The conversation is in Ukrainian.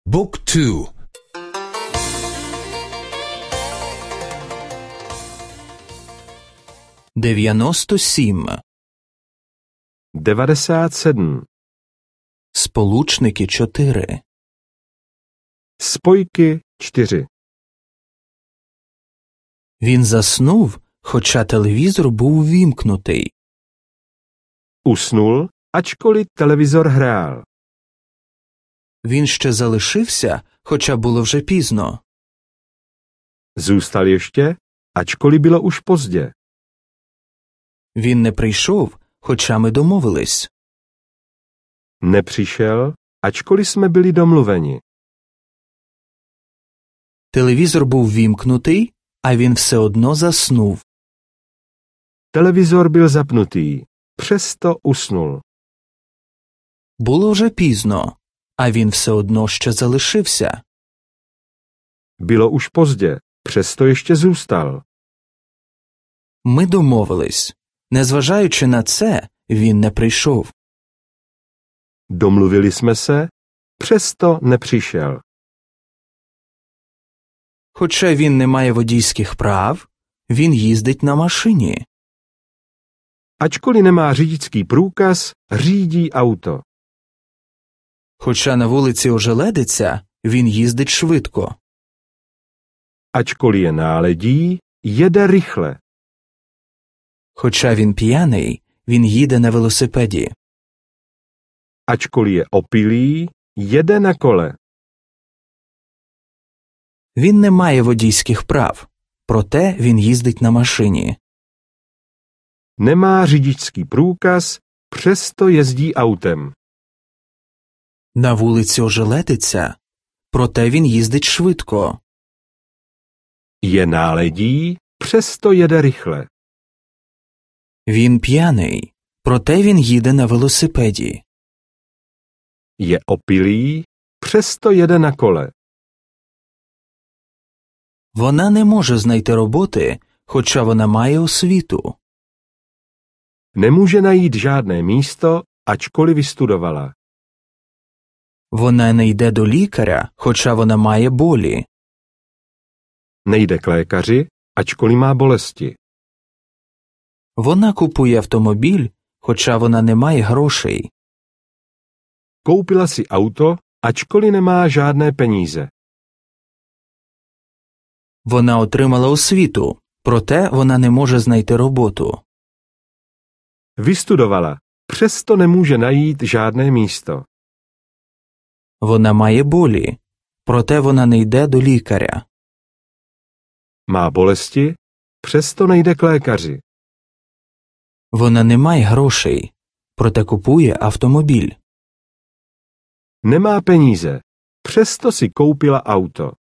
Book 2. 97. 97. Сполучники 4. Spojky 4. Він заснув, хоча телевізор був ввімкнутий. Usnul, ačkoliv televizor hrál. Він ще залишився, хоча було вже пізно. Zůstal ještě, ačkoliv bylo už pozdě. Він не прийшов, хоча ми домовились. Nepřišel, ačkoliv jsme byli domluveni. Телевізор був ввімкнутий, а він все одно заснув. Televizor byl zapnutý, přesto usnul. Було вже пізно, а він все одно ще залишився. Bylo už pozdě, přesto ještě zůstal. Ми домовились. Незважаючи на це, він не прийшов. Domluvili jsme se, přesto nepřišel. Хоча він не має водійських прав, він їздить на машині. Ačkoliv nemá řidičský průkaz, řídí auto. Хоча на вулиці ожеледиться, він їздить швидко. Ačkoliv je náledí, jede rychle. Хоча він п'яний, він їде на велосипеді. Ačkoliv je opilý, jede na kole. Він не має водійських прав, проте він їздить на машині. Nemá řidičský průkaz, přesto jezdí autem. На вулиці ожеледиться, проте він їздить швидко. Je náledí, přesto jede rychle. Він п'яний, проте він їде на велосипеді. Je opilý, přesto jede na kole. Вона не може знайти роботи, хоча вона має освіту. Nemůže najít žádné místo, ačkoliv vystudovala. Вона не йде до лікаря, хоча вона має болі. Nejde k lékaři, ačkoliv má bolesti. Вона купує автомобіль, хоча вона не має грошей. Koupila si auto, ačkoliv nemá žádné peníze. Вона отримала освіту, проте вона не може знайти роботу. Vystudovala, přesto nemůže najít žádné místo. Вона має болі, проте вона не йде до лікаря. Má bolesti, přesto nejde k lékaři. Вона не має грошей, проте купує автомобіль. Nemá peníze, přesto si koupila auto.